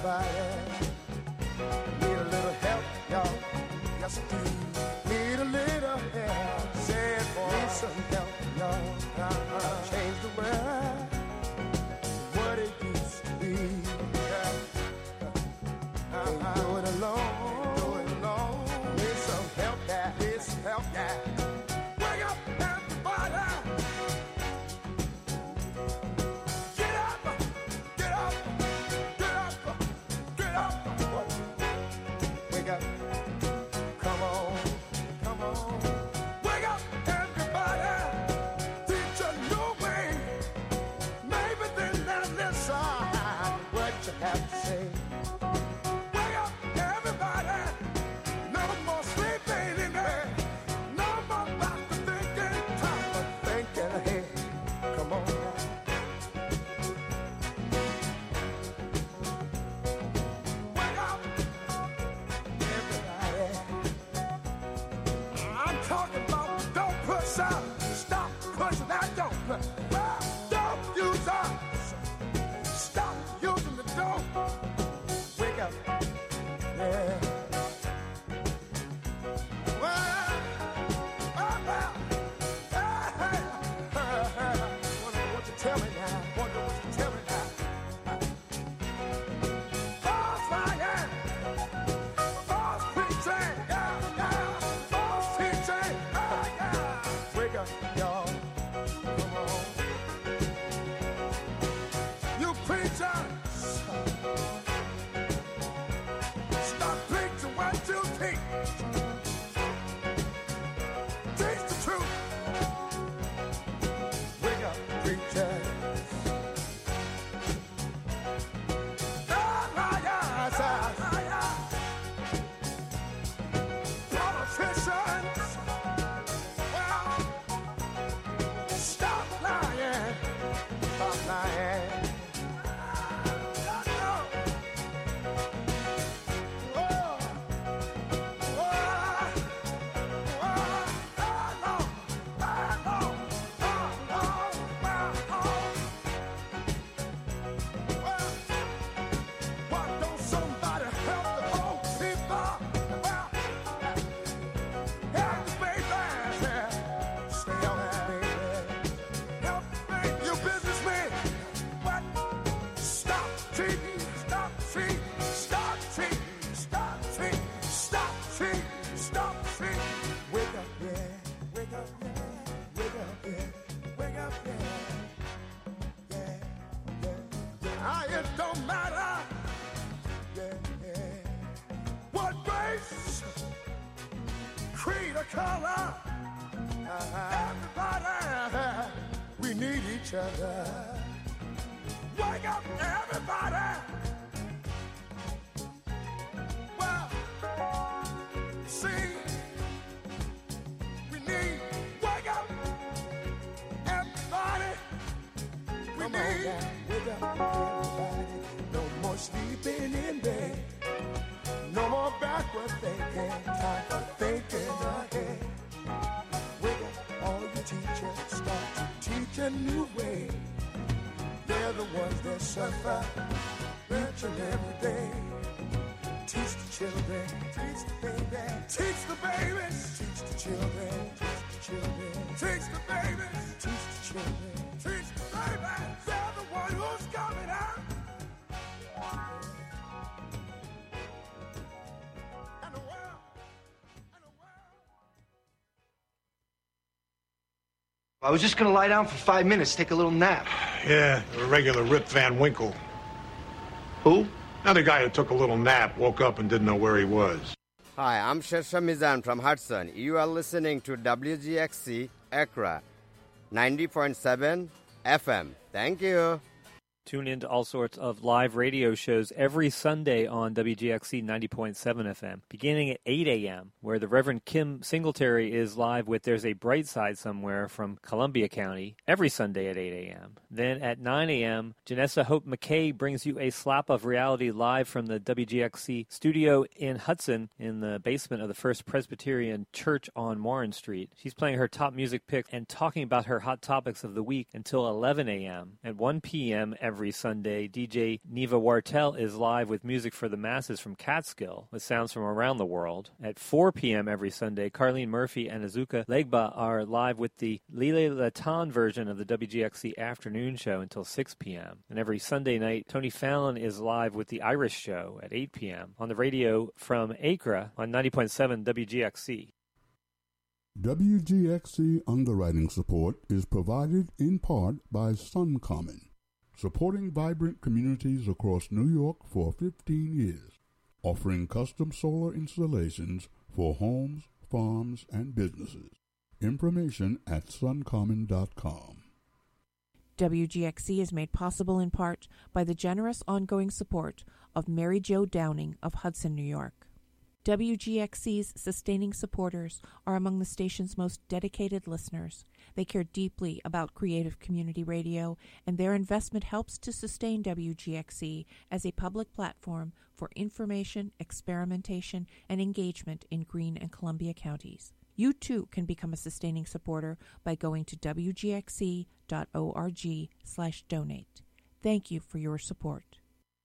everybody need a little help, y'all. Yes, we need a little help. Say it, boy. Need some help, y'all. Change the world, what it used to be. Can't do it alone. Need some help, yeah. Need some help, yeah. Wake up, everybody. Get up, get up, get up, get up. Wake up. Come on, come on. Wake up, everybody. Teach a new way. Maybe then they'll listen what you have to say. Wake up, everybody. No more sleeping in there. No more about the thinking. Time for thinking ahead. Come on now. Wake up, everybody. I'm talking about don't push up. Stop pushing that don't push. Don't use us. Stop using the dope. Wake up. Yeah. Well, wonder what you tell me now. Wonder what you tell me now. False lying. False preaching. False teaching. Wake up, y'all. Come on. You preachers. Stop preaching what you teach. Teach the truth. Wake up, preachers. Liars. Politicians. Well, stop lying. Stop lying. Why don't somebody help the old people? Well, help the babies. Stay on that baby. Help the baby. You businessmen. What? Stop cheating. Stop cheating. Stop cheating. Stop cheating. Stop cheating. Stop cheating. Wake up, yeah. Wake up, yeah. Wake up, yeah. Wake up, yeah. Yeah, yeah, yeah. It don't matter. Yeah, yeah. What race, creed, or color. Everybody, we need each other. Wake up, everybody. Well, see, we need, wake up, everybody. We need, wake up, everybody. No more sleeping in bed. No more backward thinking. Time for thinking ahead. Wake up, all your teachers. Start to teach a new way. They're the ones that suffer each and every day. Teach the children, teach the babies, teach the babies, teach the children, teach the children, teach the babies, teach the children, teach the babies. They're the one who's coming out. And the world, and the world. I was just gonna lie down for 5 minutes, take a little nap. Yeah, a regular Rip Van Winkle. Who? Another guy who took a little nap, woke up and didn't know where he was. Hi, I'm Shesha Mizan from Hudson. You are listening to WGXC Accra, 90.7 FM. Thank you. Tune in to all sorts of live radio shows every Sunday on WGXC 90.7 FM, beginning at 8 a.m., where the Reverend Kim Singletary is live with There's a Bright Side Somewhere from Columbia County every Sunday at 8 a.m. Then at 9 a.m., Janessa Hope McKay brings you a slap of reality live from the WGXC studio in Hudson in the basement of the First Presbyterian Church on Warren Street. She's playing her top music picks and talking about her hot topics of the week until 11 a.m. At 1 p.m. every every Sunday, DJ Neva Wartel is live with music for the masses from Catskill, with sounds from around the world. At 4 p.m. every Sunday, Carlene Murphy and Azuka Legba are live with the Lile Latan version of the WGXC Afternoon Show until 6 p.m. And every Sunday night, Tony Fallon is live with the Irish Show at 8 p.m. on the radio from Accra on 90.7 WGXC. WGXC underwriting support is provided in part by SunCommon, supporting vibrant communities across New York for 15 years, offering custom solar installations for homes, farms, and businesses. Information at suncommon.com. WGXC is made possible in part by the generous ongoing support of Mary Jo Downing of Hudson, New York. WGXC's sustaining supporters are among the station's most dedicated listeners. They care deeply about creative community radio, and their investment helps to sustain WGXC as a public platform for information, experimentation, and engagement in Greene and Columbia counties. You too can become a sustaining supporter by going to wgxc.org/donate. Thank you for your support.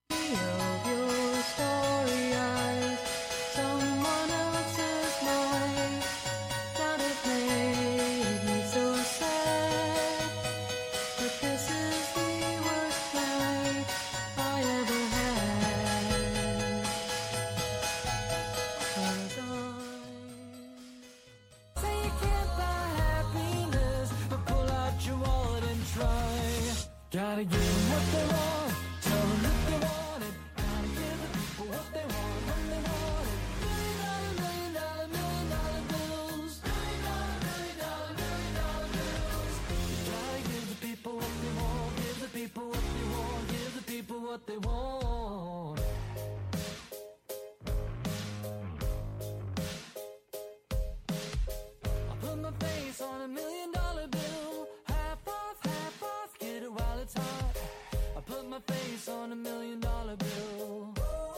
Gotta give them what they want, tell them if they want it. Gotta give the people what they want when they want it. $1 million bills. $1 million bills. Gotta give the people what they want, give the people what they want, give the people what they want. I put my face on $1 million bill. Half off, get it while it's hot. I put my face on $1 million bill.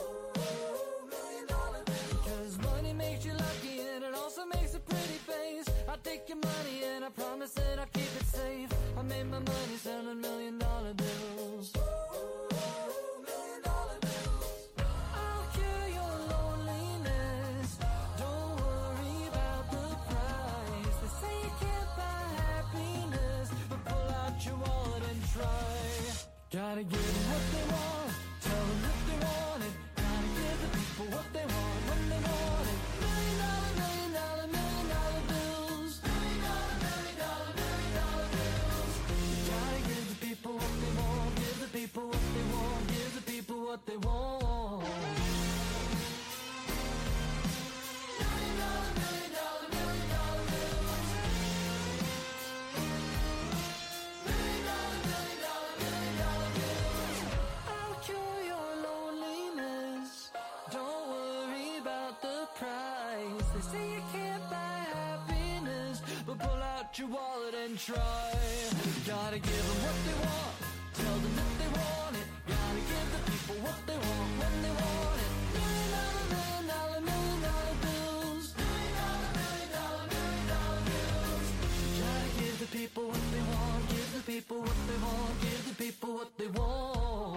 Because money makes you lucky and it also makes a pretty face. I take your money and I promise that I'll keep it safe. I made my money selling $1 million bills. I'll cure your loneliness. Don't worry about the price. They say you can't buy happiness, but pull out your wallet and try. Gotta give them what they want, tell them if they want it. Gotta give the people what they want when they want it. $1 million bills. $1 million bills. Gotta give the people what they want, give the people what they want, give the people what they want. $1 million bills. I'll cure your loneliness. Don't worry about the price. They say you can't buy happiness, but pull out your wallet and try. Gotta give them what they want, tell them if they want it. Gotta give the people what they want when they want it. $1 million bills. $1 million bills. Gotta give the people what they want, give the people what they want, give the people what they want.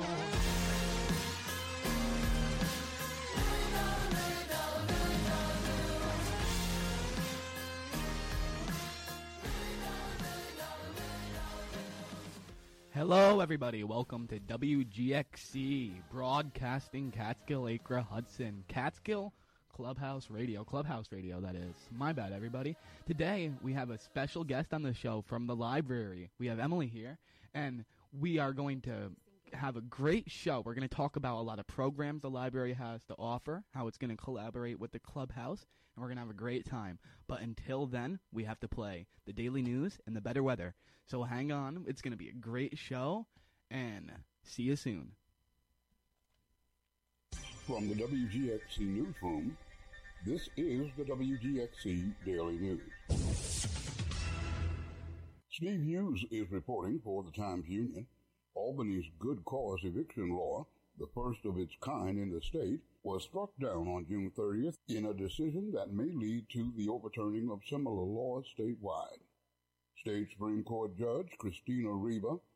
Hello, everybody. Welcome to WGXC, broadcasting Catskill, Acre, Hudson. Catskill Clubhouse Radio, that is. My bad, everybody. Today, we have a special guest on the show from the library. We have Emily here, and we are going to have a great show. We're going to talk about a lot of programs the library has to offer, how it's going to collaborate with the clubhouse, and we're going to have a great time. But until then, we have to play the daily news and the better weather. So hang on. It's going to be a great show, and see you soon. From the WGXC Newsroom, this is the WGXC Daily News. Steve Hughes is reporting for the Times-Union. Albany's good cause eviction law, the first of its kind in the state, was struck down on June 30th in a decision that may lead to the overturning of similar laws statewide. State Supreme Court Judge Christina Reba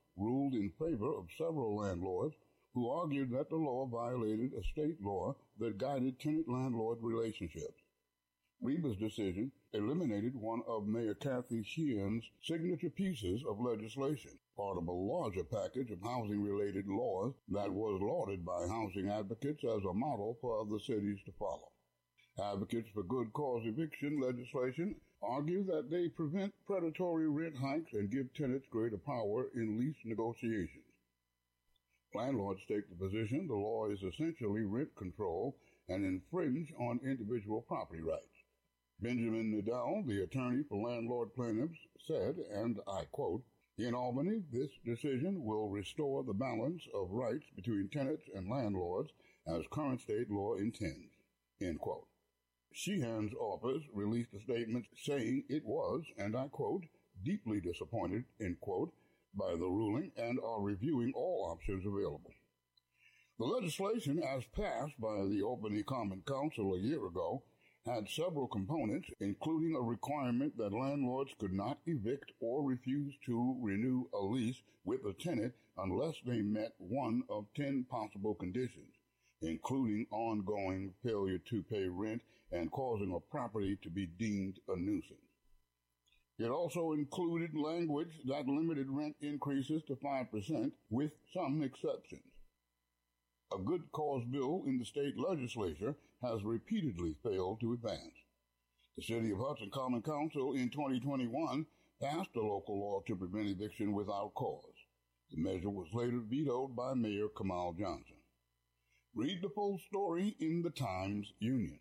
ruled in favor of several landlords who argued that the law violated a state law that guided tenant-landlord relationships. Reba's decision eliminated one of Mayor Kathy Sheehan's signature pieces of legislation, part of a larger package of housing-related laws that was lauded by housing advocates as a model for other cities to follow. Advocates for good cause eviction legislation argue that they prevent predatory rent hikes and give tenants greater power in lease negotiations. Landlords take the position the law is essentially rent control and infringe on individual property rights. Benjamin Nadal, the attorney for landlord plaintiffs, said, and I quote, "In Albany, this decision will restore the balance of rights between tenants and landlords as current state law intends," end quote. Sheehan's office released a statement saying it was, and I quote, "deeply disappointed," end quote, by the ruling and are reviewing all options available. The legislation, as passed by the Albany Common Council a year ago, had several components, including a requirement that landlords could not evict or refuse to renew a lease with a tenant unless they met one of 10 possible conditions, including ongoing failure to pay rent and causing a property to be deemed a nuisance. It also included language that limited rent increases to 5% with some exceptions. A good cause bill in the state legislature has repeatedly failed to advance. The City of Hudson Common Council in 2021 passed a local law to prevent eviction without cause. The measure was later vetoed by Mayor Kamal Johnson. Read the full story in the Times-Union.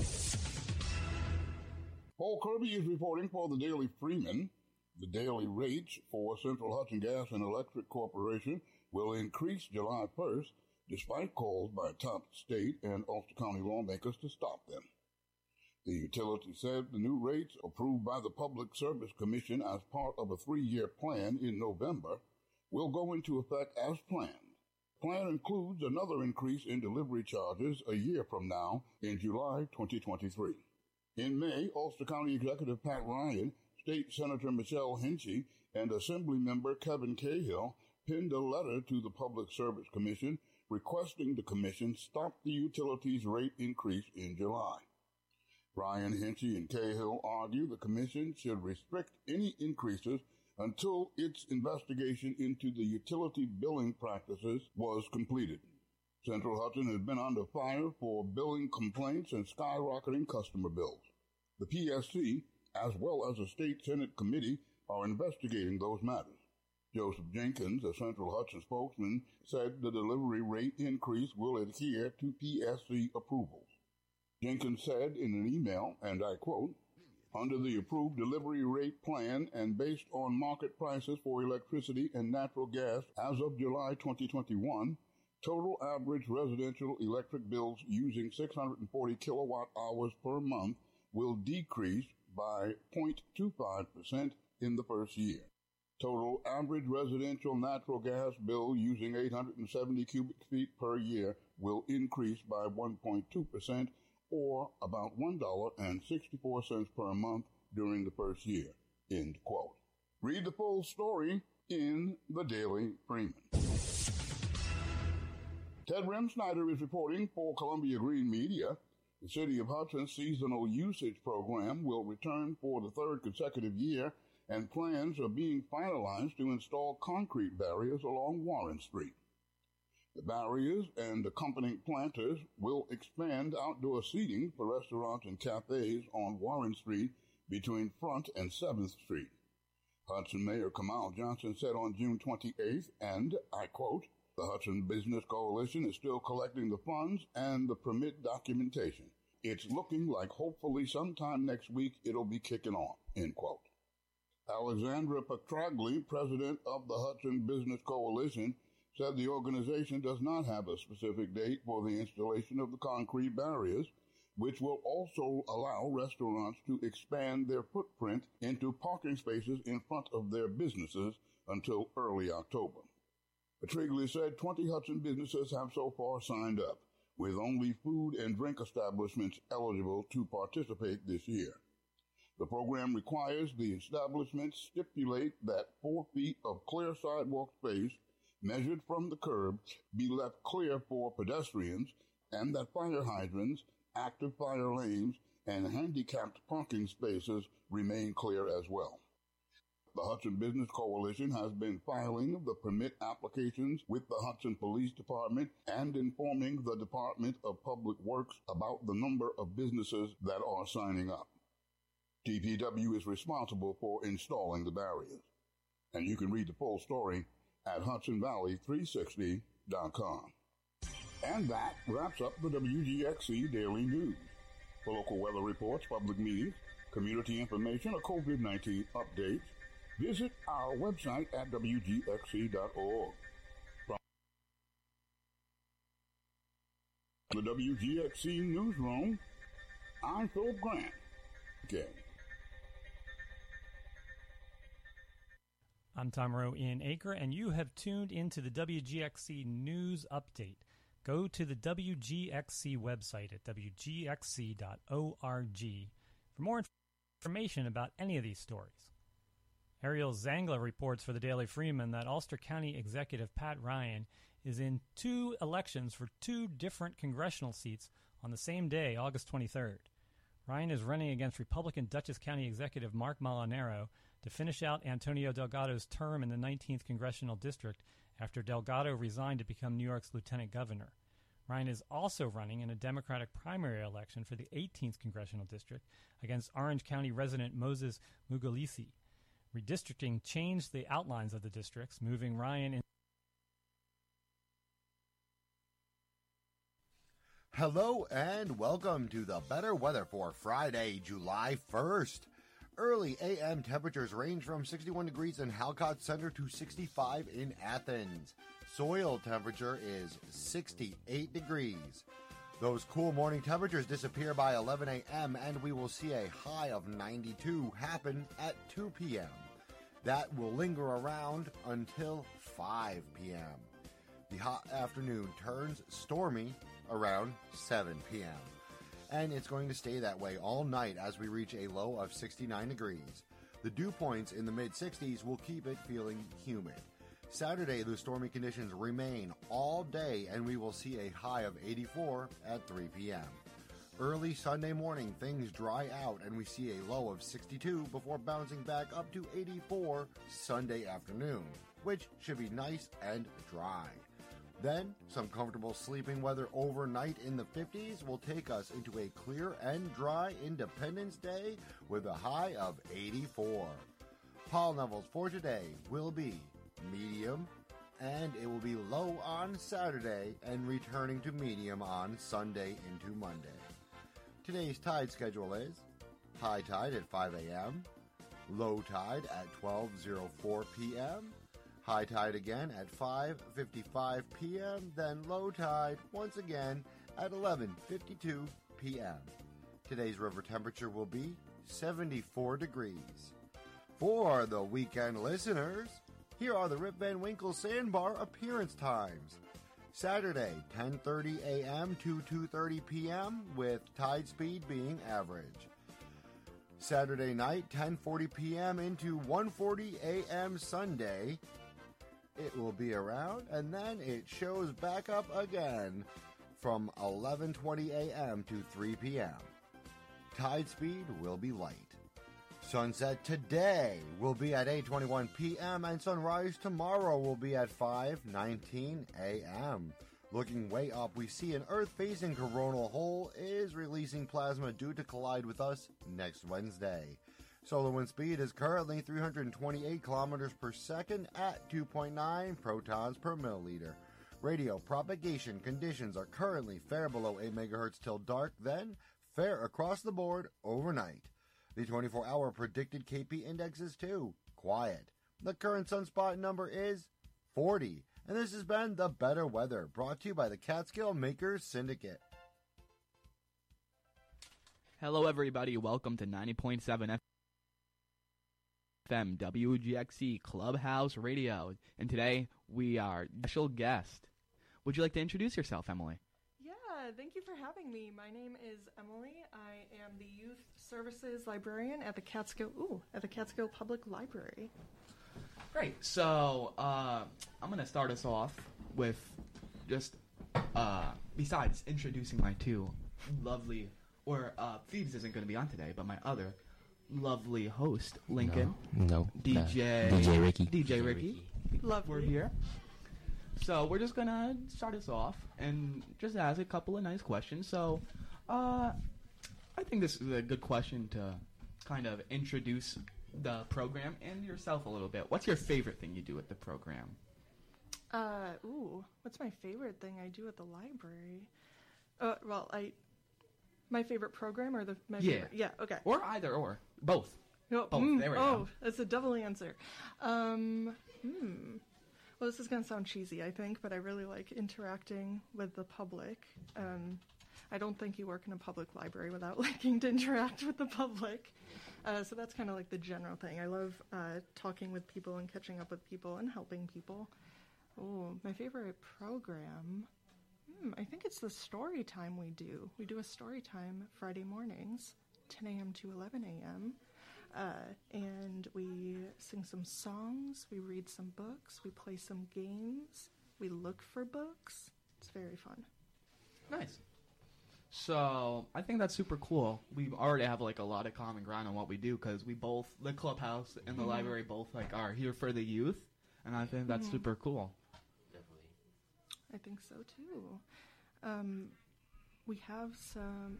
Paul Kirby is reporting for the Daily Freeman. The daily rates for Central Hudson Gas and Electric Corporation will increase July 1st, despite calls by top state and Ulster County lawmakers to stop them. The utility said the new rates, approved by the Public Service Commission as part of a 3-year plan in November, will go into effect as planned. The plan includes another increase in delivery charges a year from now in July 2023. In May, Ulster County Executive Pat Ryan, State Senator Michelle Hinchy, and Assemblymember Kevin Cahill penned a letter to the Public Service Commission requesting the Commission stop the utilities rate increase in July. Ryan, Hinchy, and Cahill argue the Commission should restrict any increases until its investigation into the utility billing practices was completed. Central Hudson has been under fire for billing complaints and skyrocketing customer bills. The PSC, as well as a state Senate committee, are investigating those matters. Joseph Jenkins, a Central Hudson spokesman, said the delivery rate increase will adhere to PSC approvals. Jenkins said in an email, and I quote, "Under the approved delivery rate plan and based on market prices for electricity and natural gas as of July 2021, total average residential electric bills using 640 kilowatt hours per month will decrease by 0.25% in the first year. Total average residential natural gas bill using 870 cubic feet per year will increase by 1.2% or about $1.64 per month during the first year," end quote. Read the full story in the Daily Freeman. Ted Remsnyder is reporting for Columbia Green Media. The City of Hudson's seasonal usage program will return for the third consecutive year, and plans are being finalized to install concrete barriers along Warren Street. The barriers and accompanying planters will expand outdoor seating for restaurants and cafes on Warren Street between Front and 7th Street. Hudson Mayor Kamal Johnson said on June 28th, and I quote, "The Hudson Business Coalition is still collecting the funds and the permit documentation. It's looking like hopefully sometime next week it'll be kicking on," end quote. Alexandra Petragli, president of the Hudson Business Coalition, said the organization does not have a specific date for the installation of the concrete barriers, which will also allow restaurants to expand their footprint into parking spaces in front of their businesses until early October. Petragli said 20 Hudson businesses have so far signed up, with only food and drink establishments eligible to participate this year. The program requires the establishment stipulate that 4 feet of clear sidewalk space measured from the curb be left clear for pedestrians and that fire hydrants, active fire lanes, and handicapped parking spaces remain clear as well. The Hudson Business Coalition has been filing the permit applications with the Hudson Police Department and informing the Department of Public Works about the number of businesses that are signing up. DPW is responsible for installing the barriers. And you can read the full story at HudsonValley360.com. And that wraps up the WGXC Daily News. For local weather reports, public meetings, community information, or COVID-19 updates, visit our website at WGXC.org. From the WGXC Newsroom, I'm Philip Grant. Okay. I'm Tom Rowe in Acre, and you have tuned into the WGXC News Update. Go to the WGXC website at WGXC.org for more information about any of these stories. Ariel Zangler reports for the Daily Freeman that Ulster County Executive Pat Ryan is in 2 elections for 2 different congressional seats on the same day, August 23rd. Ryan is running against Republican Dutchess County Executive Mark Molinaro to finish out Antonio Delgado's term in the 19th Congressional District after Delgado resigned to become New York's lieutenant governor. Ryan is also running in a Democratic primary election for the 18th Congressional District against Orange County resident Moses Mugulisi. Redistricting changed the outlines of the districts, moving Ryan in. Hello and welcome to the better weather for Friday, July 1st. Early AM temperatures range from 61 degrees in Halcott Center to 65 in Athens. Soil temperature is 68 degrees. Those cool morning temperatures disappear by 11 a.m. and we will see a high of 92 happen at 2 p.m. That will linger around until 5 p.m. The hot afternoon turns stormy around 7 p.m. And it's going to stay that way all night as we reach a low of 69 degrees. The dew points in the mid-60s will keep it feeling humid. Saturday, the stormy conditions remain all day, and we will see a high of 84 at 3 p.m. Early Sunday morning, things dry out, and we see a low of 62 before bouncing back up to 84 Sunday afternoon, which should be nice and dry. Then, some comfortable sleeping weather overnight in the 50s will take us into a clear and dry Independence Day with a high of 84. Pollen levels for today will be medium, and it will be low on Saturday and returning to medium on Sunday into Monday. Today's tide schedule is high tide at 5 a.m., low tide at 12:04 p.m., high tide again at 5:55 p.m., then low tide once again at 11:52 p.m. Today's river temperature will be 74 degrees. For the weekend listeners, here are the Rip Van Winkle Sandbar appearance times. Saturday, 10:30 a.m. to 2:30 p.m. with tide speed being average. Saturday night, 10:40 p.m. into 1:40 a.m. Sunday. It will be around, and then it shows back up again from 11:20 a.m. to 3 p.m. Tide speed will be light. Sunset today will be at 8:21 p.m. and sunrise tomorrow will be at 5:19 a.m. Looking way up, we see an Earth-facing coronal hole is releasing plasma due to collide with us next Wednesday. Solar wind speed is currently 328 kilometers per second at 2.9 protons per milliliter. Radio propagation conditions are currently fair below 8 megahertz till dark, then fair across the board overnight. The 24-hour predicted KP index is 2, quiet. The current sunspot number is 40. And this has been The Better Weather, brought to you by the Catskill Makers Syndicate. Hello, everybody. Welcome to 90.7 FM WGXC Clubhouse Radio. And today we are special guest. Would you like to introduce yourself, Emily? Yeah, thank you for having me. My name is Emily. I am the Youth Services Librarian at the Catskill Public Library. Great. So, I'm going to start us off with just, besides introducing my two lovely, Phoebes isn't going to be on today, but my other lovely host, Lincoln. No. DJ Ricky. Lovely. We're here. So we're just gonna start us off and just ask a couple of nice questions. So, I think this is a good question to kind of introduce the program and yourself a little bit. What's your favorite thing you do at the program? What's my favorite thing I do at the library? My favorite program or my favorite? Yeah, okay. Or either or. Both. Both. There we go. That's a double answer. Well, this is going to sound cheesy, I think, but I really like interacting with the public. I don't think you work in a public library without liking to interact with the public. So that's kind of like the general thing. I love talking with people and catching up with people and helping people. Oh, my favorite program? I think it's the story time we do. We do a story time Friday mornings, 10 a.m. to 11 a.m., and we sing some songs, we read some books, we play some games, we look for books. It's very fun. Nice. So, I think that's super cool. We already have, like, a lot of common ground on what we do, because we both, the clubhouse and the library both, like, are here for the youth, and I think that's super cool. Definitely. I think so, too. We have some...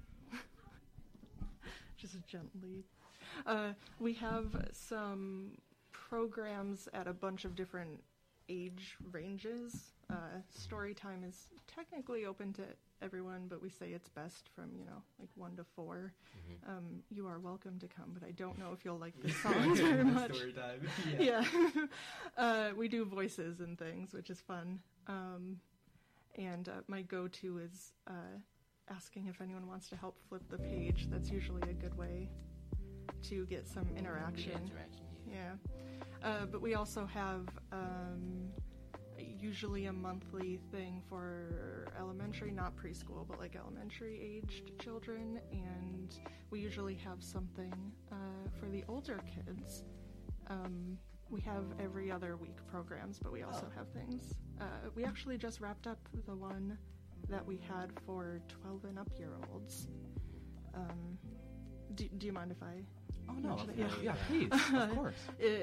just gently... we have some programs at a bunch of different age ranges. Storytime is technically open to everyone, but we say it's best from, 1 to 4. You are welcome to come, but I don't know if you'll like the songs very much. Storytime. Yeah. We do voices and things, which is fun. And my go-to is asking if anyone wants to help flip the page. That's usually a good way to get some interaction. But we also have usually a monthly thing for elementary, not preschool, but like elementary aged children, and we usually have something for the older kids. We have every other week programs, but we also have things. We actually just wrapped up the one that we had for 12 and up year olds. Do you mind if I... Oh, no. Yeah, please. Of course.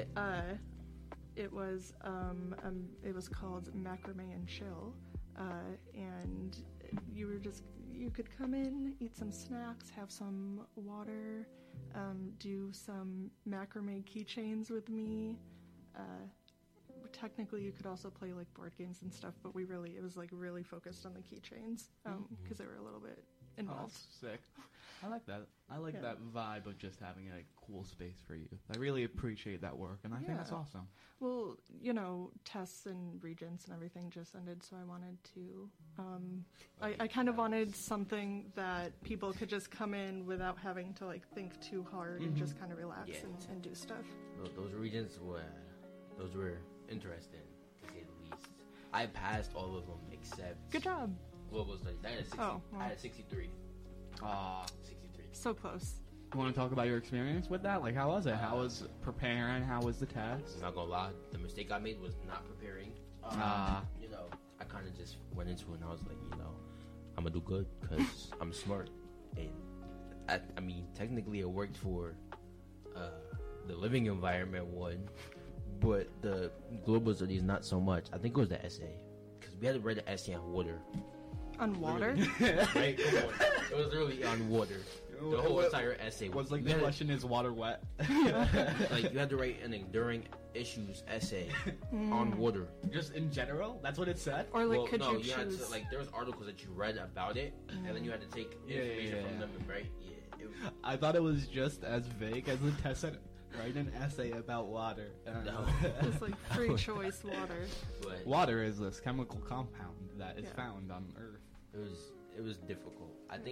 It was called Macrame and Chill, and you could come in, eat some snacks, have some water, do some macrame keychains with me. Technically, you could also play like board games and stuff, but it was like really focused on the keychains because they were a little bit involved. Oh, that's sick. I like that. I like that vibe of just having a cool space for you. I really appreciate that work, and I think that's awesome. Well, tests and regents and everything just ended, so I wanted to... I kind of wanted something that people could just come in without having to like think too hard and just kind of relax and do stuff. Those regents were interesting, to say the least. I passed all of them except... Good job. Global studies. I had 63. 63. So close. You want to talk about your experience with that? Like, how was it? How was preparing? How was the test? I'm not gonna lie, the mistake I made was not preparing. I kind of just went into it and I was like, I'm gonna do good because I'm smart. And I mean, technically it worked for the living environment one, but the global studies not so much. I think it was the essay because we had to write the essay on water. On water? Right? It was literally on water. The whole entire essay was like the question is water wet? Like you had to write an enduring issues essay on water. Just in general? That's what it said? Or like you choose? Had to, like there was articles that you read about it, and then you had to take information from them, right? Yeah. I thought it was just as vague as the test said. Write an essay about water. No. It's like free choice water. But water is this chemical compound that is found on Earth. It was difficult. I think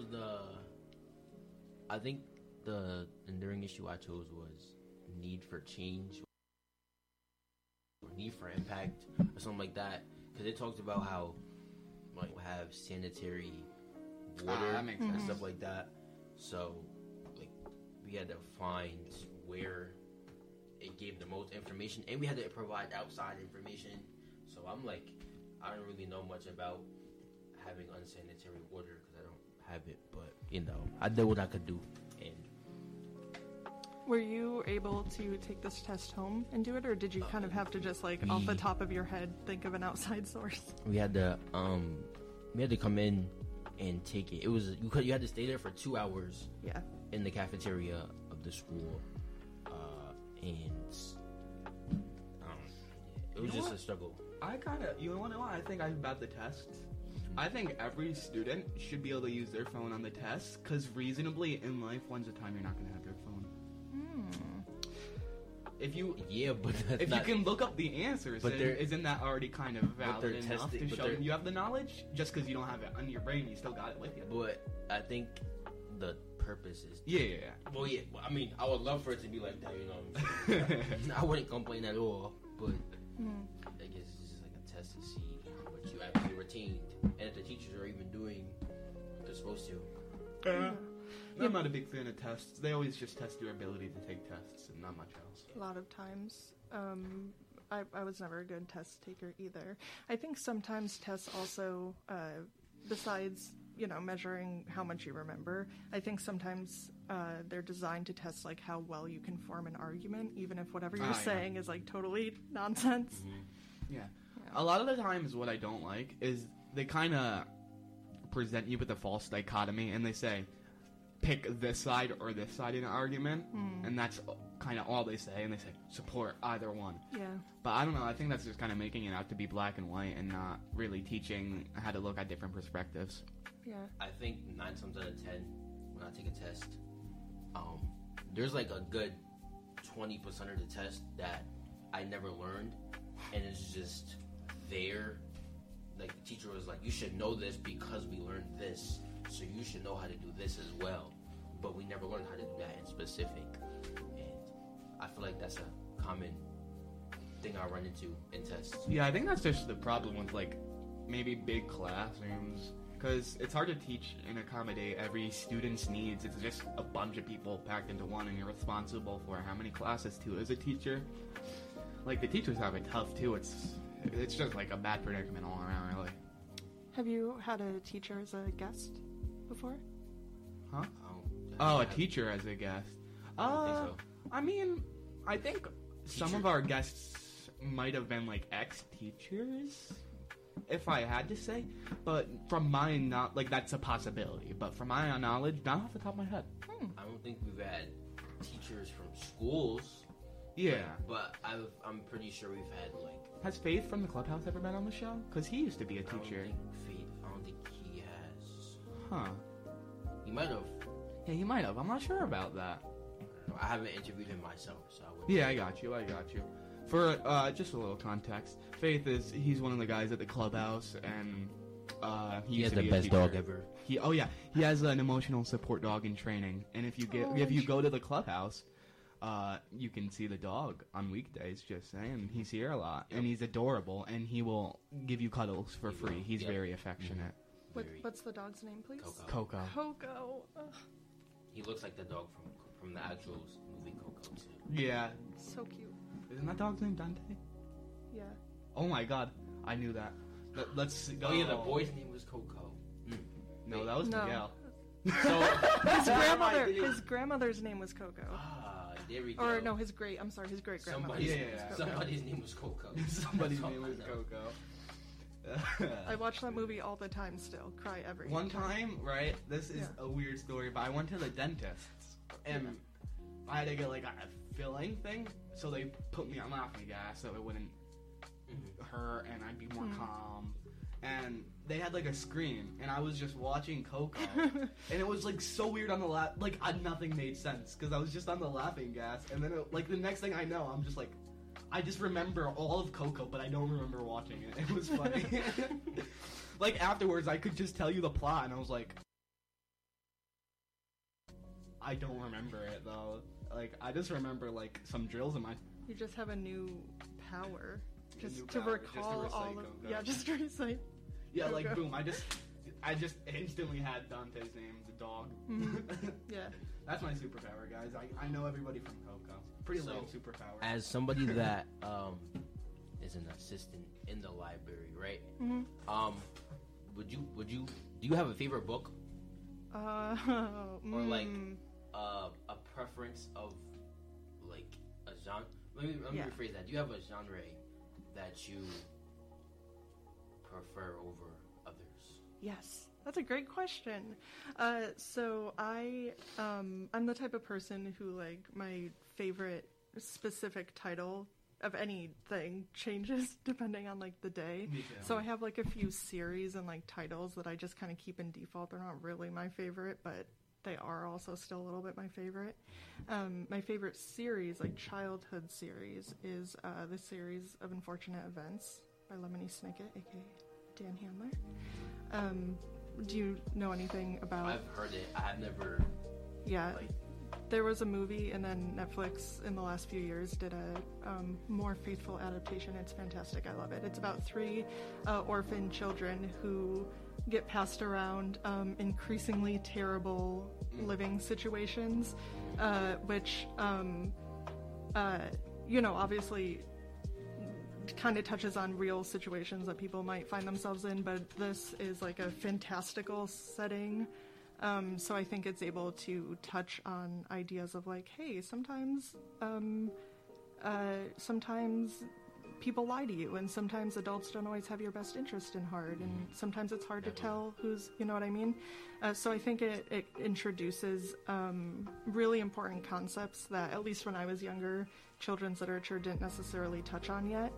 the enduring issue I chose was need for change or need for impact or something like that, because it talks about how might have sanitary water that makes and sense. stuff like that. So, like, we had to find where it gave the most information, and we had to provide outside information. So I'm like, I don't really know much about having unsanitary water because I don't have it, but you know, I did what I could do. And were you able to take this test home and do it, or did you kind of have to just like off the top of your head think of an outside source? we had to come in and take it. It was you had to stay there for 2 hours. Yeah. In the cafeteria of the school, and it was just a struggle. I kind of, you want to know what I think about the tests? I think every student should be able to use their phone on the test, because reasonably in life, when's the time you're not going to have your phone? If you if you can look up the answers, then isn't that already kind of valid enough to show you have the knowledge? Just because you don't have it on your brain, you still got it with you. But I think the purpose is Well, yeah. I mean, I would love for it to be like that. You know, what I'm saying? I wouldn't complain at all. But I guess it's just like a test to see how much you actually retained, and if the teachers are even doing what they're supposed to. I'm not a big fan of tests. They always just test your ability to take tests and not much else. A lot of times. I was never a good test taker either. I think sometimes tests also, besides, you know, measuring how much you remember, I think sometimes they're designed to test, like, how well you can form an argument, even if whatever you're saying is, like, totally nonsense. Yeah. A lot of the times what I don't like is they kind of present you with a false dichotomy, and they say, pick this side or this side in an argument, and that's kind of all they say, and they say support either one. Yeah. But I don't know, I think that's just kind of making it out to be black and white and not really teaching how to look at different perspectives. Yeah. I think 9 times out of 10, when I take a test, there's like a good 20% of the test that I never learned, and it's just there. Like, the teacher was like, you should know this because we learned this, so you should know how to do this as well. But we never learned how to do that in specific. And I feel like that's a common thing I run into in tests. Yeah, I think that's just the problem with, like, maybe big classrooms. Because it's hard to teach and accommodate every student's needs. It's just a bunch of people packed into one, and you're responsible for how many classes, too, as a teacher. Like, the teachers have it tough, too. It's just, like, a bad predicament all around, really. Have you had a teacher as a guest before? Huh? Oh, a teacher as a guest. I mean, I think some of our guests might have been, like, ex-teachers, if I had to say. But from my that's a possibility. But from my knowledge, not off the top of my head. I don't think we've had teachers from schools. Yeah. But I'm pretty sure we've had, like... Has Faith from the Clubhouse ever been on the show? Because he used to be a teacher. I don't think he has. Huh. He might have. Yeah, he might have. I'm not sure about that. I haven't interviewed him myself, so I wouldn't. Yeah, I got you. For just a little context, he's one of the guys at the Clubhouse, and he has the best dog ever. He has an emotional support dog in training, and if you go to the Clubhouse, you can see the dog on weekdays. Just saying, he's here a lot, and he's adorable, and he will give you cuddles for free. He's very affectionate. What's the dog's name, please? Coco. Coco. Ugh. He looks like the dog from the actual movie Coco too. Yeah. So cute. Isn't that dog's name Dante? Yeah. Oh my God, I knew that. Let's go. Oh yeah, the boy's name was Coco. No, that was Miguel. So his grandmother's name was Coco. There we go. Or no, his great grandmother's name was Coco. Somebody's name was Coco. Somebody's name was Coco. I watch that movie all the time still. Cry every One time, right? This is a weird story, but I went to the dentist, and I had to get, like, a filling thing, so they put me on laughing gas so it wouldn't hurt and I'd be more calm. And they had, like, a screen, and I was just watching Coco, and it was, like, so weird on the nothing made sense, because I was just on the laughing gas, and then, the next thing I know, I'm just like, I just remember all of Coco, but I don't remember watching it. It was funny. Like, afterwards, I could just tell you the plot, and I was like, I don't remember it, though. Like, I just remember, like, some drills in my... You just have a new power. Just to recall all of... Yeah, just to recite. Yeah, like Coco. boom. I just instantly had Dante's name, the dog. Yeah. That's my superpower, guys. I know everybody from Coco. Pretty lame superpower. As somebody that is an assistant in the library, right? Do you have a favorite book? Or like a preference of like a genre? Let me rephrase that. Do you have a genre that you prefer over others? Yes, that's a great question. So I'm the type of person who, like, my favorite specific title of anything changes depending on, like, the day. Me too. So I have, like, a few series and, like, titles that I just kind of keep in default. They're not really my favorite, but they are also still a little bit my favorite. My favorite series, like childhood series, is the series of Unfortunate Events by Lemony Snicket, aka Dan Handler. Do you know anything about? I've heard it. I have never. Yeah, there was a movie, and then Netflix in the last few years did a more faithful adaptation. It's fantastic. I love it. It's about 3 orphan children who get passed around increasingly terrible living situations, which obviously kind of touches on real situations that people might find themselves in, but this is like a fantastical setting. So I think it's able to touch on ideas of like, hey, sometimes people lie to you, and sometimes adults don't always have your best interest in heart, and sometimes it's hard to tell who's, you know what I mean? So I think it introduces really important concepts that, at least when I was younger, children's literature didn't necessarily touch on yet.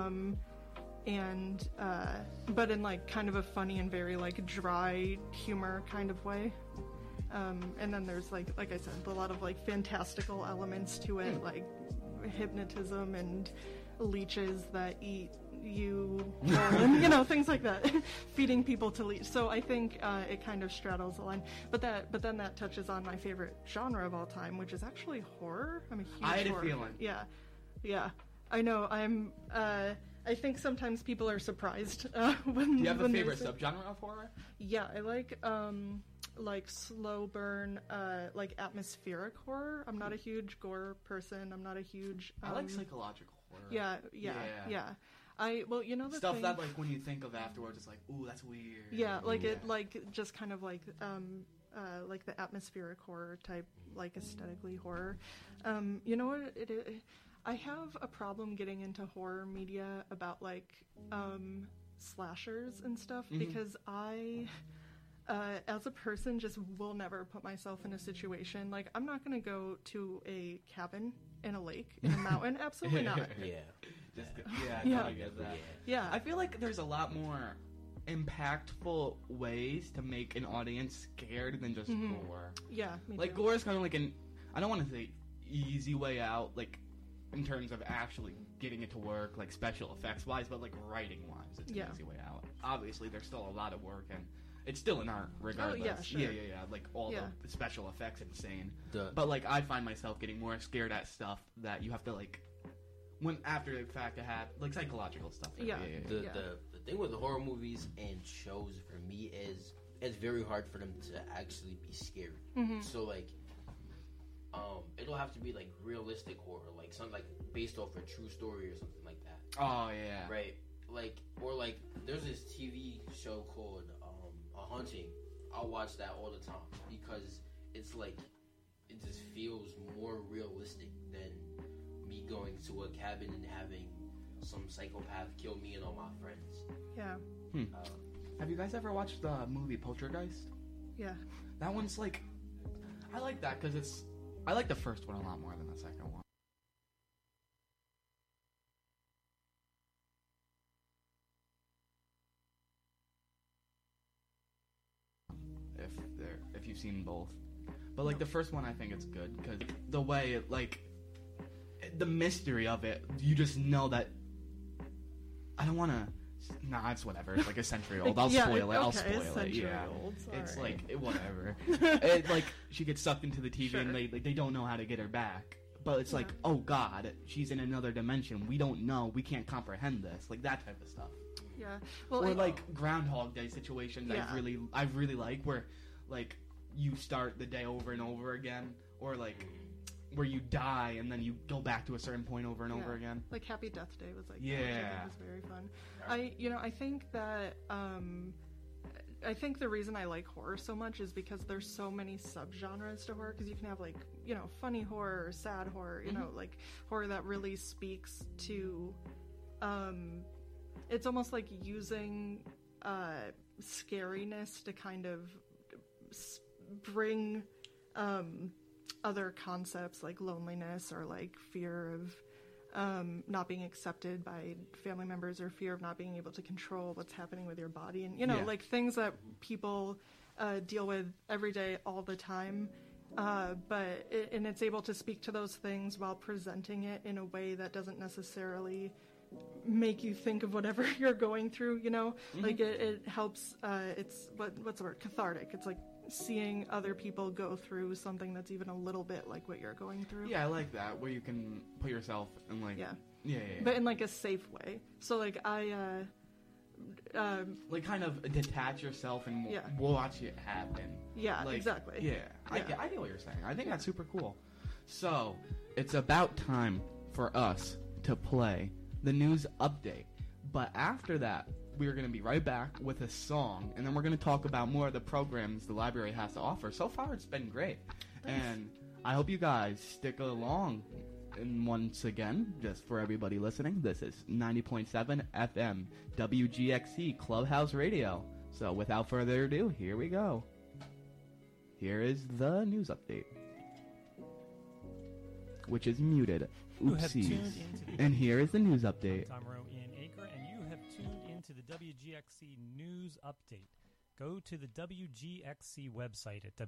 But in like kind of a funny and very like dry humor kind of way. And then there's like I said, a lot of like fantastical elements to it, like hypnotism and leeches that eat you, and things like that. Feeding people to leech. So I think it kind of straddles the line. But then that touches on my favorite genre of all time, which is actually horror. I'm a huge I had horror a feeling. Yeah. I know. I think sometimes people are surprised when. Do you have a favorite subgenre of horror? Yeah, I like slow burn, like atmospheric horror. I'm not a huge gore person. I'm not a huge. I like psychological horror. Yeah. The stuff thing, that like when you think of afterwards, it's like, ooh, that's weird. Yeah, like it, like just kind of like the atmospheric horror type, like aesthetically horror. You know what it is? I have a problem getting into horror media about like slashers and stuff because I, as a person, just will never put myself in a situation like I'm not going to go to a cabin in a lake in a mountain. Absolutely not. I get that. Yeah, I feel like there's a lot more impactful ways to make an audience scared than just gore. Yeah, me like too. gore is kind of like I don't want to say easy way out, like in terms of actually getting it to work, like special effects wise, but like writing wise, it's an easy way out. Obviously, there's still a lot of work, and it's still an art regardless. Oh, yeah, sure. Yeah. Like all the special effects, insane. But like I find myself getting more scared at stuff that you have to like when after the fact to have like psychological stuff. The thing with the horror movies and shows for me is it's very hard for them to actually be scary. So like it'll have to be like realistic horror, like something like based off a true story or something like that. Oh yeah. Right. Like or like there's this TV show called A Haunting. I'll watch that all the time because it's like it just feels more realistic than me going to a cabin and having some psychopath kill me and all my friends. Yeah. Have you guys ever watched the movie Poltergeist? Yeah. That one's like I like that because I like the first one a lot more than the second one. If you've seen both, but like the first one, I think it's good because the way it like the mystery of it, you just know that. I don't want to. Nah, it's whatever. It's like a century old. I'll spoil it. I'll spoil it. Yeah, it's like whatever. It, like she gets sucked into the TV and they don't know how to get her back. But it's like, oh God, she's in another dimension. We don't know. We can't comprehend this. Like that type of stuff. Yeah. Well, or like Groundhog Day situations. Yeah. I really like where like you start the day over and over again, or like where you die and then you go back to a certain point over and over again. Like Happy Death Day was like yeah, that, which I think was very fun. I think that I think the reason I like horror so much is because there's so many subgenres to horror. Because you can have like funny horror, or sad horror, like horror that really speaks to. It's almost like using scariness to kind of bring other concepts like loneliness or like fear of not being accepted by family members, or fear of not being able to control what's happening with your body, and like things that people deal with every day all the time, but it's able to speak to those things while presenting it in a way that doesn't necessarily make you think of whatever you're going through, like it helps. It's what's the word, cathartic. It's like seeing other people go through something that's even a little bit like what you're going through. Yeah, I like that, where you can put yourself in like yeah. But in like a safe way. So like I like kind of detach yourself and watch it happen. Yeah, like, exactly. Yeah, I get what you're saying. I think that's super cool. So it's about time for us to play the news update. But after that, we're going to be right back with a song, and then we're going to talk about more of the programs the library has to offer. So far, it's been great. Thanks. And I hope you guys stick along. And once again, just for everybody listening, this is 90.7 FM WGXC Clubhouse Radio. So without further ado, here we go. Here is the news update, which is muted. Oopsies. And here is the news update. Tom Rowe in Acre, and you have tuned into the WGXC News Update. Go to the WGXC website at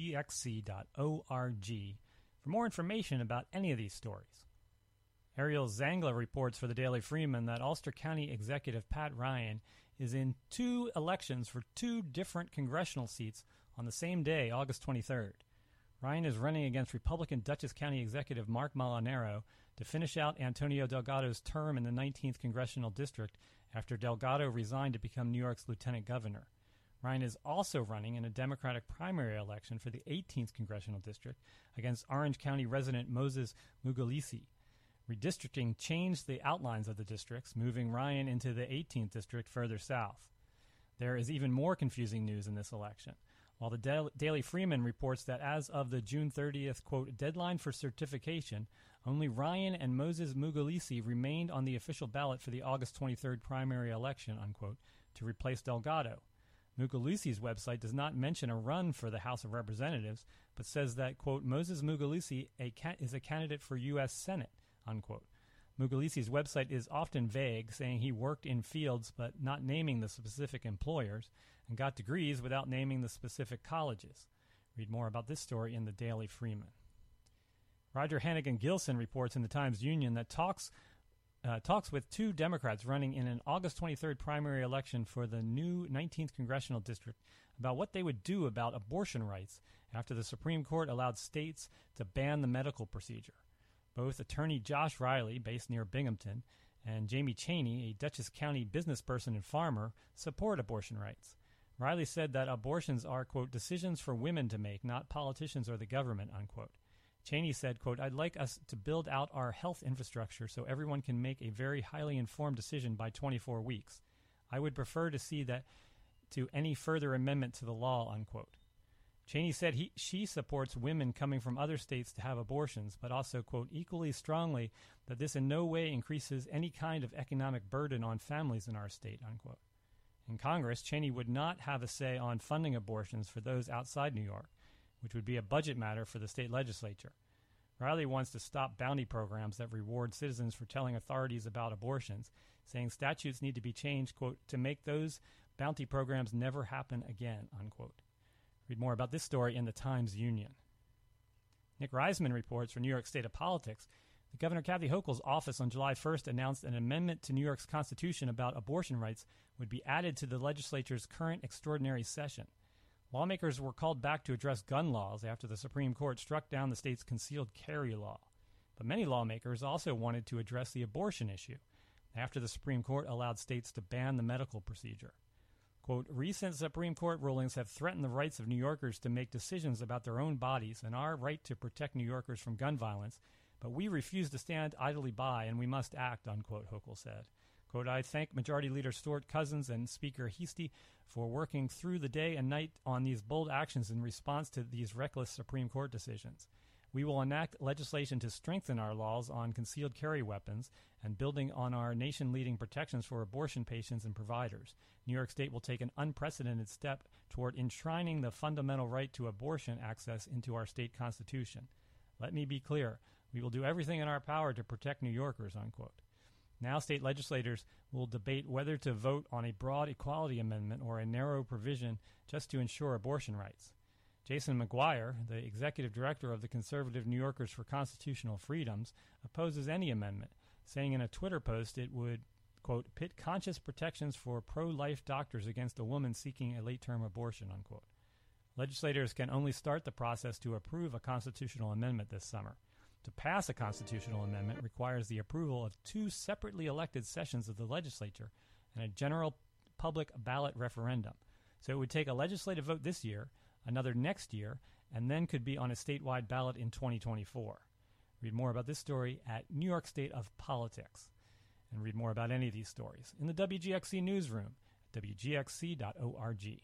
wgxc.org for more information about any of these stories. Ariel Zangler reports for the Daily Freeman that Ulster County Executive Pat Ryan is in 2 elections for 2 different congressional seats on the same day, August 23rd. Ryan is running against Republican Dutchess County Executive Mark Molinaro to finish out Antonio Delgado's term in the 19th Congressional District after Delgado resigned to become New York's lieutenant governor. Ryan is also running in a Democratic primary election for the 18th Congressional District against Orange County resident Moses Mugulisi. Redistricting changed the outlines of the districts, moving Ryan into the 18th District further south. There is even more confusing news in this election. While the Daily Freeman reports that as of the June 30th, quote, deadline for certification, only Ryan and Moses Mugulisi remained on the official ballot for the August 23rd primary election, unquote, to replace Delgado. Mugulisi's website does not mention a run for the House of Representatives, but says that, quote, Moses Mugulisi is a candidate for U.S. Senate, unquote. Mugulisi's website is often vague, saying he worked in fields but not naming the specific employers, and got degrees without naming the specific colleges. Read more about this story in the Daily Freeman. Roger Hannigan Gilson reports in the Times-Union that talks with 2 Democrats running in an August 23rd primary election for the new 19th Congressional District about what they would do about abortion rights after the Supreme Court allowed states to ban the medical procedure. Both attorney Josh Riley, based near Binghamton, and Jamie Chaney, a Dutchess County businessperson and farmer, support abortion rights. Riley said that abortions are, quote, decisions for women to make, not politicians or the government, unquote. Chaney said, quote, I'd like us to build out our health infrastructure so everyone can make a very highly informed decision by 24 weeks. I would prefer to see that to any further amendment to the law, unquote. Chaney said she supports women coming from other states to have abortions, but also, quote, equally strongly that this in no way increases any kind of economic burden on families in our state, unquote. In Congress, Chaney would not have a say on funding abortions for those outside New York, which would be a budget matter for the state legislature. Riley wants to stop bounty programs that reward citizens for telling authorities about abortions, saying statutes need to be changed, quote, to make those bounty programs never happen again, unquote. Read more about this story in the Times-Union. Nick Reisman reports for New York State of Politics that Governor Kathy Hochul's office on July 1st announced an amendment to New York's Constitution about abortion rights would be added to the legislature's current extraordinary session. Lawmakers were called back to address gun laws after the Supreme Court struck down the state's concealed carry law. But many lawmakers also wanted to address the abortion issue. after the Supreme Court allowed states to ban the medical procedure. Quote, recent Supreme Court rulings have threatened the rights of New Yorkers to make decisions about their own bodies and our right to protect New Yorkers from gun violence, but we refuse to stand idly by and we must act, unquote, Hochul said. Quote, I thank Majority Leader Stuart Cousins and Speaker Heastie for working through the day and night on these bold actions in response to these reckless Supreme Court decisions. We will enact legislation to strengthen our laws on concealed carry weapons and building on our nation-leading protections for abortion patients and providers. New York State will take an unprecedented step toward enshrining the fundamental right to abortion access into our state constitution. Let me be clear. We will do everything in our power to protect New Yorkers, unquote. Now state legislators will debate whether to vote on a broad equality amendment or a narrow provision just to ensure abortion rights. Jason McGuire, the executive director of the conservative New Yorkers for Constitutional Freedoms, opposes any amendment, saying in a Twitter post it would, quote, pit conscious protections for pro-life doctors against a woman seeking a late-term abortion, unquote. Legislators can only start the process to approve a constitutional amendment this summer. To pass a constitutional amendment requires the approval of 2 separately elected sessions of the legislature and a general public ballot referendum. So it would take a legislative vote this year, another next year, and then could be on a statewide ballot in 2024. Read more about this story at New York State of Politics. And read more about any of these stories in the WGXC newsroom at wgxc.org.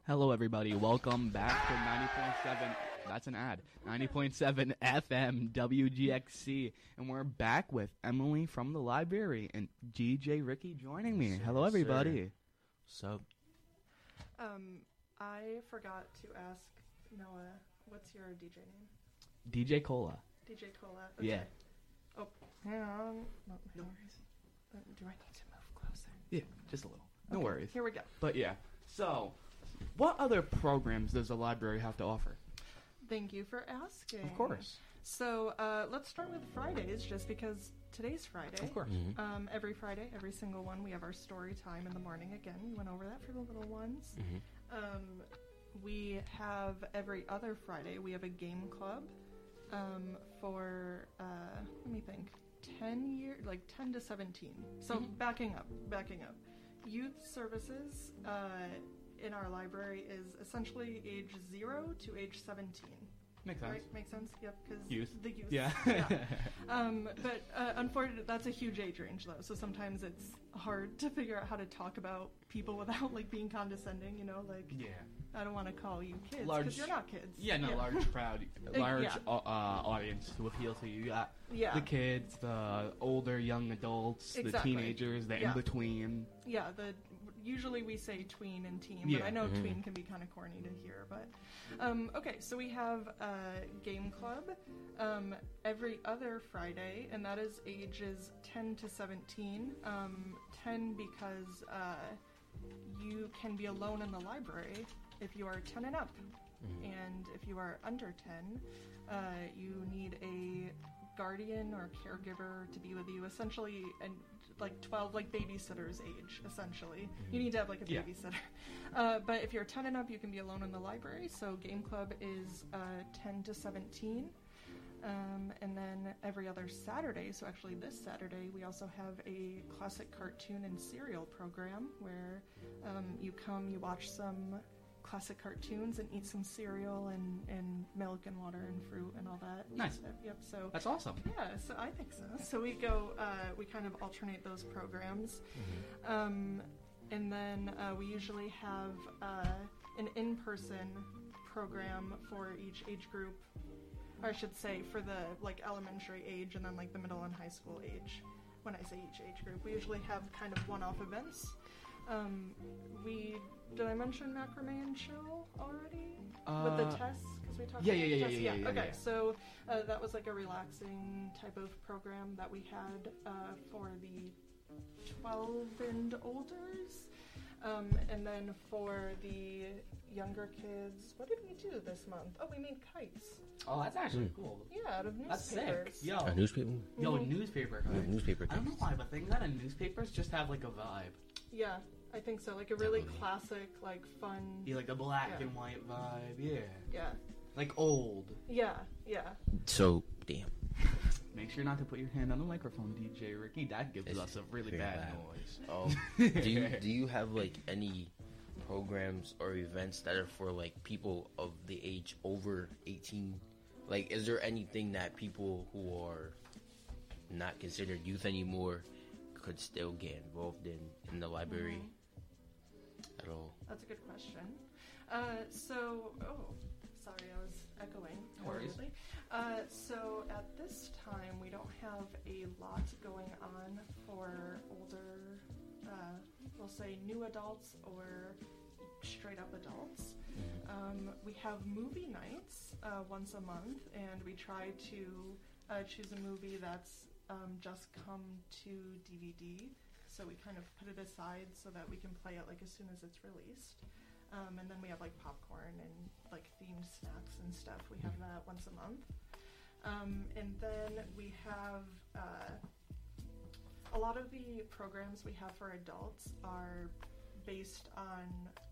Hello, everybody. Welcome back to 90.7. That's an ad. 90.7 FM WGXC. And we're back with Emily from the library and DJ Ricky joining me. Hello, everybody. What's up? I forgot to ask Noah, what's your DJ name? DJ Cola. DJ Cola. Okay. Yeah. Oh, hang on. No worries. Do I need to move closer? Yeah, just a little. No Okay, worries. here we go. But yeah. So, what other programs does the library have to offer? Thank you for asking. Of course. So let's start with Fridays, just because today's Friday. Of course. Every Friday, every single one, we have our story time in the morning. Again, we went over that for the little ones. We have every other Friday, we have a game club for, let me think, 10 to 17. So backing up. Youth services in our library is essentially age 0 to age 17. Makes sense. Right? Makes sense? Yep, because the youth. Yeah. But unfortunately, that's a huge age range, though. So sometimes it's hard to figure out how to talk about people without, like, being condescending, you know? Like, yeah. I don't want to call you kids, because you're not kids. Yeah, no, large audience to appeal to you. You got the kids, the older young adults, the teenagers, the in-between. Yeah, usually we say tween and teen, Yeah. but I know tween can be kind of corny to hear. But okay, so we have a game club every other Friday, and that is ages 10 to 17. 10 because you can be alone in the library if you are 10 and up, and if you are under 10, you need a guardian or caregiver to be with you, essentially, and like 12, like babysitter's age, essentially. You need to have like a babysitter. But if you're 10 and up, you can be alone in the library. So game club is 10 to 17. And then every other Saturday, so actually this Saturday, we also have a classic cartoon and cereal program where you come, you watch some classic cartoons and eat some cereal and milk and water and fruit and all that. Nice. Yep. So that's awesome. Yeah. So I think so. So we go. We kind of alternate those programs, and then we usually have an in-person program for each age group, or I should say for the like elementary age and then like the middle and high school age. When I say each age group, we usually have kind of one-off events. Did I mention macrame and chill already with the tests? Because we talked about tests. Yeah. Okay, so that was like a relaxing type of program that we had for the 12 and olders, and then for the younger kids, what did we do this month? Oh, we made kites. Oh, that's actually cool. Yeah, out of newspapers. That's sick. Yo, a newspaper? Newspaper kites. Newspaper kites. I don't know why, but things out of newspapers just have like a vibe. Yeah, I think so. Like a really classic, like fun. Yeah, like a black and white vibe. Yeah. Yeah. Like old. Yeah. So, damn. Make sure not to put your hand on the microphone, DJ Ricky. That gives us a really bad noise. Oh. Do you have like any programs or events that are for like people of the age over 18? Like, is there anything that people who are not considered youth anymore could still get involved in the library at all? That's a good question. Sorry, I was echoing. No worries. So at this time, we don't have a lot going on for older, we'll say new adults or straight up adults. We have movie nights once a month, and we try to choose a movie that's just come to DVD, so we kind of put it aside so that we can play it like as soon as it's released. And then we have like popcorn and like themed snacks and stuff. We have that once a month. And then we have a lot of the programs we have for adults are based on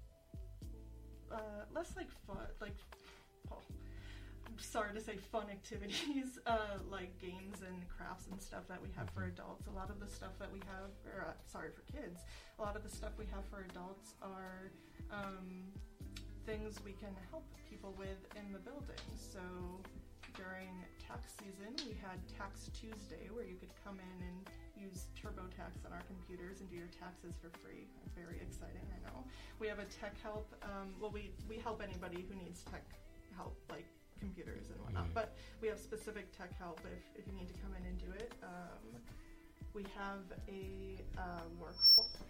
less like fun, like sorry to say fun activities, like games and crafts and stuff that we have for adults. A lot of the stuff that we have, for kids, a lot of the stuff we have for adults are things we can help people with in the building. So during tax season, we had Tax Tuesday, where you could come in and use TurboTax on our computers and do your taxes for free. Very exciting, I know. We have a tech help. We help anybody who needs tech help, like computers and whatnot. But we have specific tech help if you need to come in and do it. We have a workforce.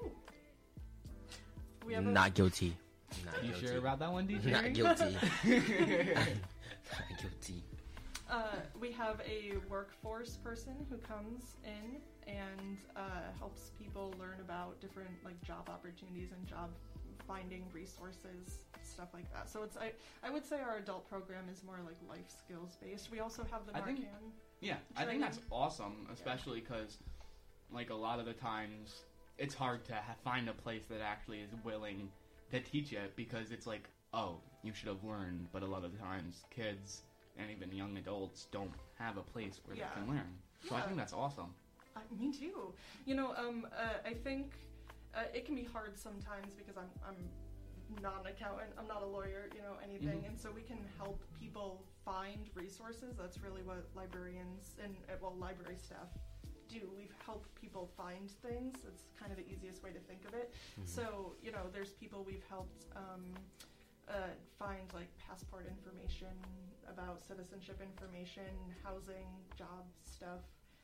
Not guilty. Not you guilty. sure about that one, DJ? Not guilty. Not guilty. We have a workforce person who comes in and helps people learn about different like job opportunities and job finding resources, stuff like that. So it's I would say our adult program is more like life skills based. We also have the Narcan. I think that's awesome, especially because like a lot of the times it's hard to find a place that actually is willing to teach it, because it's like, oh, you should have learned, but a lot of the times kids and even young adults don't have a place where they can learn. So I think that's awesome. Me too. I think it can be hard sometimes because I'm not an accountant, I'm not a lawyer, anything, and so we can help people find resources. That's really what librarians and library staff do. We've helped people find things. It's kind of the easiest way to think of it. So, there's people we've helped find like passport information, about citizenship information, housing, job stuff.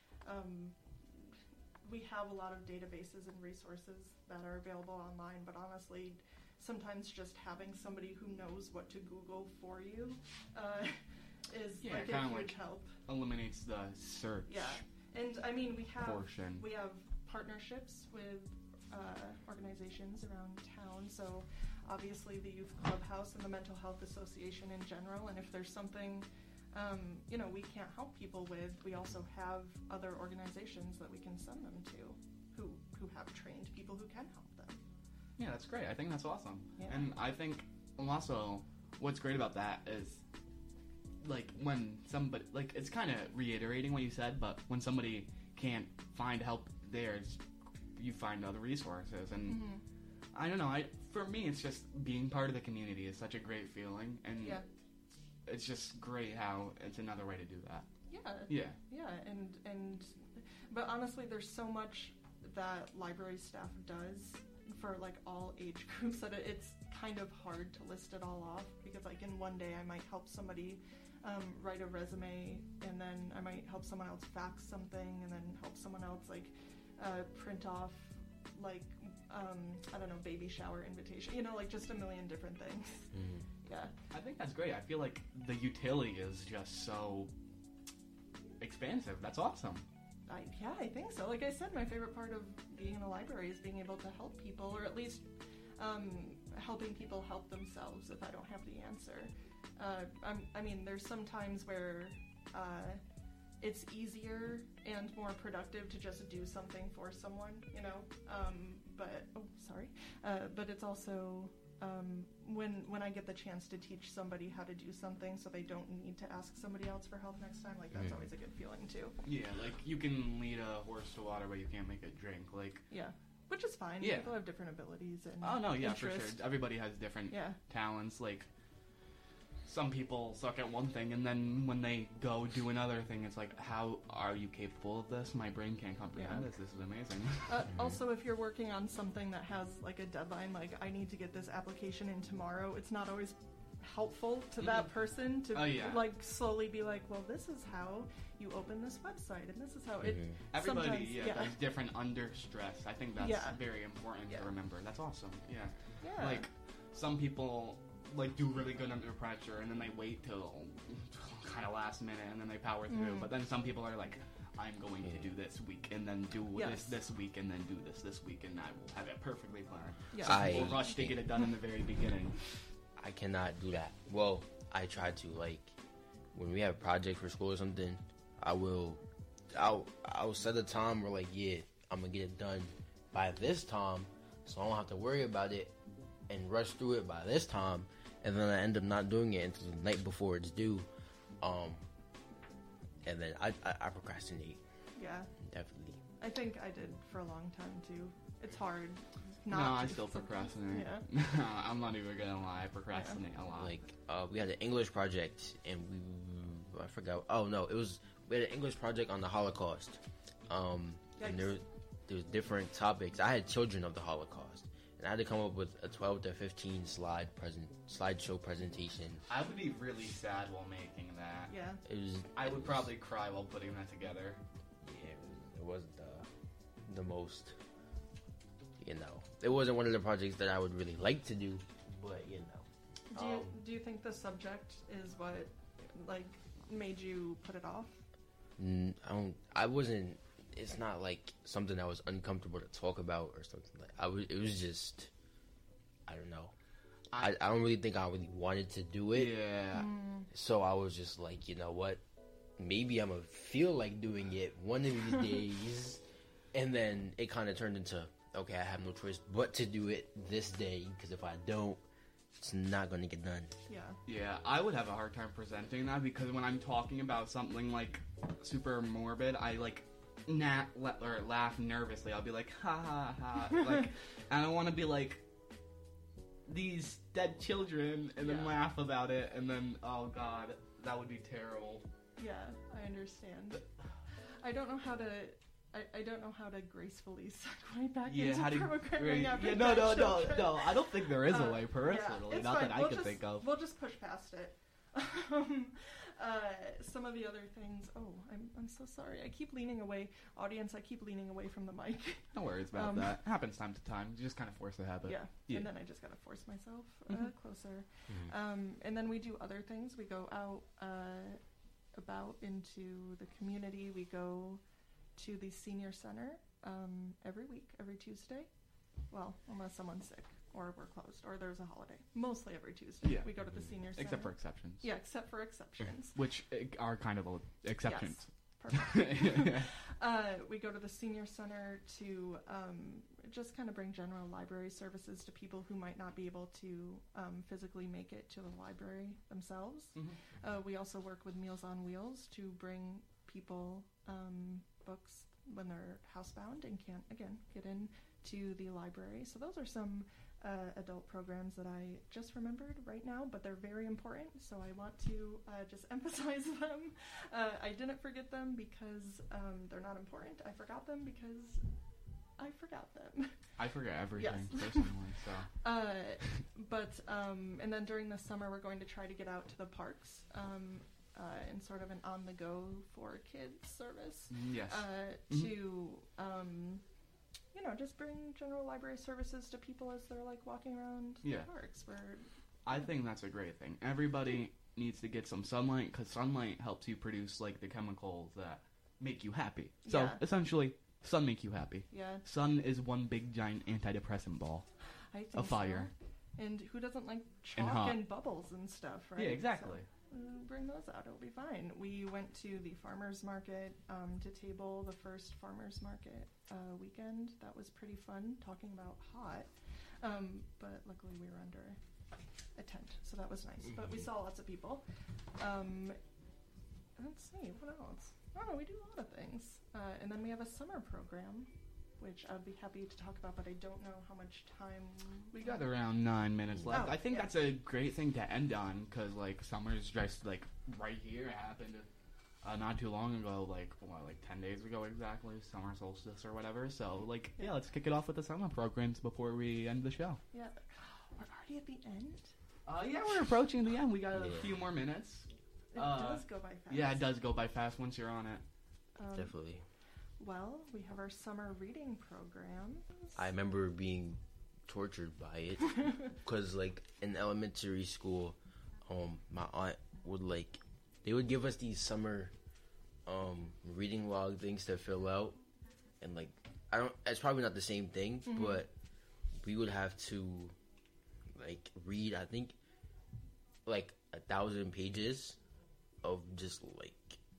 We have a lot of databases and resources that are available online, but honestly, sometimes just having somebody who knows what to Google for you is like a huge help. Eliminates the search. Yeah, and I mean we have partnerships with organizations around town. So obviously the Youth Clubhouse and the Mental Health Association in general. And if there's something we can't help people with, we also have other organizations that we can send them to who have trained people who can help them. Yeah, that's great. I think that's awesome. Yeah. And I think also what's great about that is like when somebody, like it's kind of reiterating what you said, but when somebody can't find help there, you find other resources. And I don't know, for me it's just being part of the community is such a great feeling, and it's just great how it's another way to do that. But honestly, there's so much that library staff does for like all age groups that it's kind of hard to list it all off, because like in one day I might help somebody write a resume, and then I might help someone else fax something, and then help someone else like print off like I don't know, baby shower invitation, like just a million different things. Yeah, I think that's great. I feel like the utility is just so expansive. That's awesome. I think so. Like I said, my favorite part of being in a library is being able to help people, or at least helping people help themselves if I don't have the answer. I mean, there's some times where it's easier and more productive to just do something for someone, but it's also when I get the chance to teach somebody how to do something so they don't need to ask somebody else for help next time, like that's always a good feeling too. Yeah, like you can lead a horse to water, but you can't make it drink. Like which is fine. Yeah. People have different abilities and for sure. Everybody has different talents. Like some people suck at one thing, and then when they go do another thing, it's like, how are you capable of this? My brain can't comprehend this. This is amazing. Also, if you're working on something that has like a deadline, like I need to get this application in tomorrow, it's not always helpful to that person to like slowly be like, well, this is how you open this website, and this is how it. Everybody, there's different under stress. I think that's very important to remember. That's awesome. Yeah. Like some people like do really good under pressure, and then they wait till kind of last minute, and then they power through. But then some people are like, I'm going to do this week, and then do this week, and then do this week, and I will have it perfectly planned. Some people rush to get it done in the very beginning. I cannot do that. Well, I try to, like, when we have a project for school or something, I'll set a time where, like, I'm going to get it done by this time, so I don't have to worry about it and rush through it by this time, and then I end up not doing it until the night before it's due. And then I procrastinate. Yeah. Definitely. I think I did for a long time, too. It's hard. I still procrastinate. Yeah. I'm not even gonna lie, I procrastinate a lot. Like, we had an English project, and I forgot. Oh no, we had an English project on the Holocaust. and there was different topics. I had Children of the Holocaust, and I had to come up with a 12 to 15 slideshow presentation. I would be really sad while making that. Yeah. I would probably cry while putting that together. Yeah, it wasn't the most, it wasn't one of the projects that I would really like to do, but Do you think the subject is what made you put it off? I wasn't. It's not like something I was uncomfortable to talk about or something. It was just, I don't know. I don't really think I really wanted to do it. Yeah. So I was just like, you know what? Maybe I'm gonna feel like doing it one of these days, and then it kind of turned into, okay, I have no choice but to do it this day, because if I don't, it's not going to get done. Yeah, I would have a hard time presenting that, because when I'm talking about something like super morbid, I laugh nervously. I'll be like, ha ha ha. I don't want to be like, these dead children, and then laugh about it, and then, oh god, that would be terrible. Yeah, I understand. I don't know how to. I don't know how to gracefully segue back into programming. No. I don't think there is a way personally. Not fine. that I can think of. We'll just push past it. Some of the other things. Oh, I'm so sorry. I keep leaning away. Audience, I keep leaning away from the mic. No worries about that. Happens time to time. You just kind of force the habit. Yeah. And then I just gotta force myself closer. And then we do other things. We go out about into the community. We go to the senior center every week, every Tuesday. Well, unless someone's sick or we're closed or there's a holiday. Mostly every Tuesday. We go to the senior center. Except for exceptions. Yeah, except for exceptions. Which are kind of exceptions. Yes. Perfect. We go to the senior center to just kind of bring general library services to people who might not be able to physically make it to the library themselves. We also work with Meals on Wheels to bring people books when they're housebound and can't, again, get into the library. So those are some adult programs that I just remembered right now, but they're very important, so I want to just emphasize them. I didn't forget them because they're not important. I forgot them because I forgot them. I forget everything, personally, so. And then during the summer, we're going to try to get out to the parks in sort of an on-the-go for kids service. To just bring general library services to people as they're walking around the parks. I think that's a great thing. Everybody needs to get some sunlight, because sunlight helps you produce the chemicals that make you happy. So essentially, sun make you happy. Sun is one big giant antidepressant ball. I think of fire. So. And who doesn't like chalk and bubbles and stuff, right? Yeah, exactly. So, bring those out, it'll be fine. We went to the farmers market to table the first farmers market weekend. That was pretty fun, talking about hot. But luckily we were under a tent, so that was nice. But we saw lots of people. Let's see, what else? Oh, we do a lot of things. And then we have a summer program, which I'd be happy to talk about, but I don't know how much time we got. Around 9 minutes left. I think that's a great thing to end on, because summer's just right here. It happened not too long ago, 10 days ago exactly, summer solstice or whatever. So let's kick it off with the summer programs before we end the show. Yeah, we're already at the end. We're approaching the end. We got a few more minutes. It does go by fast. Yeah, it does go by fast once you're on it. Definitely. Well, we have our summer reading program. I remember being tortured by it because, in elementary school, my aunt would they would give us these summer reading log things to fill out, and it's probably not the same thing, but we would have to read, I think, 1,000 pages of just